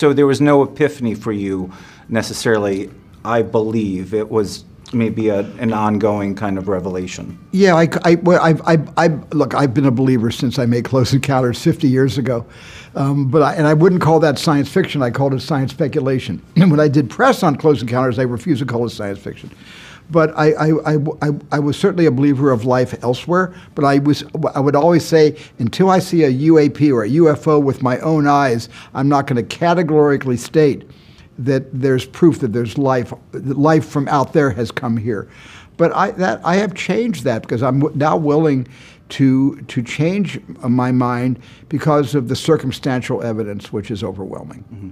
So there was no epiphany for you necessarily, I believe. It was maybe an ongoing kind of revelation. Yeah, look, I've been a believer since I made Close Encounters 50 years ago, and I wouldn't call that science fiction. I called it science speculation. And when I did press on Close Encounters, I refused to call it science fiction. But I was certainly a believer of life elsewhere. But I would always say, until I see a UAP or a UFO with my own eyes, I'm not going to categorically state that there's proof that there's life. Life from out there has come here. But I have changed that, because I'm now willing to change my mind because of the circumstantial evidence, which is overwhelming.